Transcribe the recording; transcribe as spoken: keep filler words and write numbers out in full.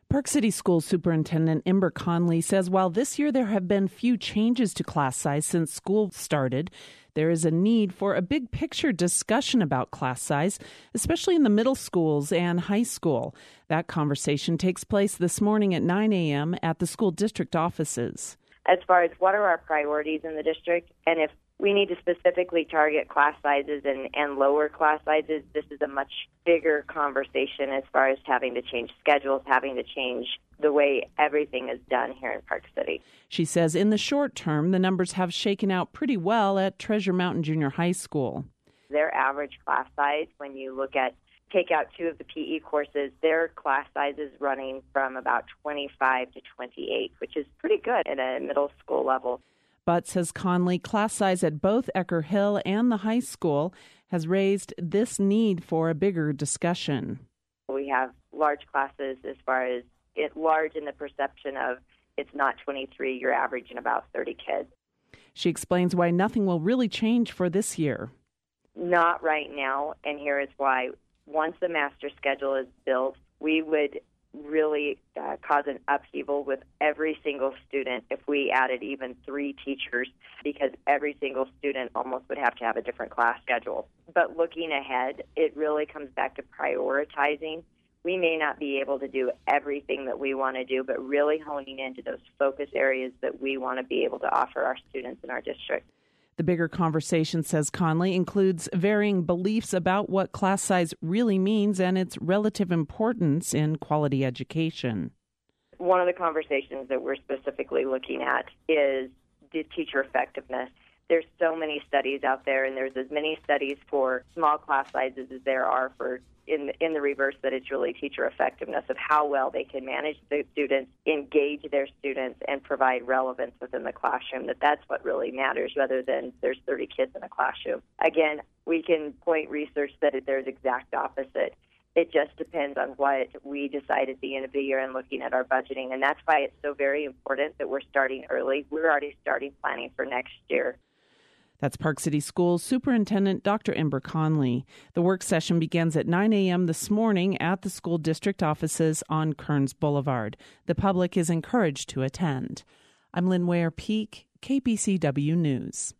Park City Schools Superintendent Ember Conley says while this year there have been few changes to class size since school started, there is a need for a big picture discussion about class size, especially in the middle schools and high school. That conversation takes place this morning at nine a.m. at the school district offices. As far as what are our priorities in the district, and if we need to specifically target class sizes and, and lower class sizes, this is a much bigger conversation as far as having to change schedules, having to change the way everything is done here in Park City. She says in the short term, the numbers have shaken out pretty well at Treasure Mountain Junior High School. Their average class size, when you look at take out two of the P E courses, their class size is running from about twenty-five to twenty-eight, which is pretty good at a middle school level. But, says Conley, class size at both Ecker Hill and the high school has raised this need for a bigger discussion. We have large classes as far as it large in the perception of it's not twenty-three, you're averaging about thirty kids. She explains why nothing will really change for this year. Not right now, and here is why. Once the master schedule is built, we would really uh, cause an upheaval with every single student if we added even three teachers, because every single student almost would have to have a different class schedule. But looking ahead, it really comes back to prioritizing. We may not be able to do everything that we want to do, but really honing into those focus areas that we want to be able to offer our students in our district. The bigger conversation, says Conley, includes varying beliefs about what class size really means and its relative importance in quality education. One of the conversations that we're specifically looking at is the teacher effectiveness. There's so many studies out there, and there's as many studies for small class sizes as there are for in in the reverse, that it's really teacher effectiveness of how well they can manage the students, engage their students, and provide relevance within the classroom, that that's what really matters rather than there's thirty kids in a classroom. Again, we can point research that there's exact opposite. It just depends on what we decide at the end of the year and looking at our budgeting, and that's why it's so very important that we're starting early. We're already starting planning for next year. That's Park City Schools Superintendent Doctor Ember Conley. The work session begins at nine a.m. this morning at the school district offices on Kearns Boulevard. The public is encouraged to attend. I'm Lynn Ware Peak, K B C W News.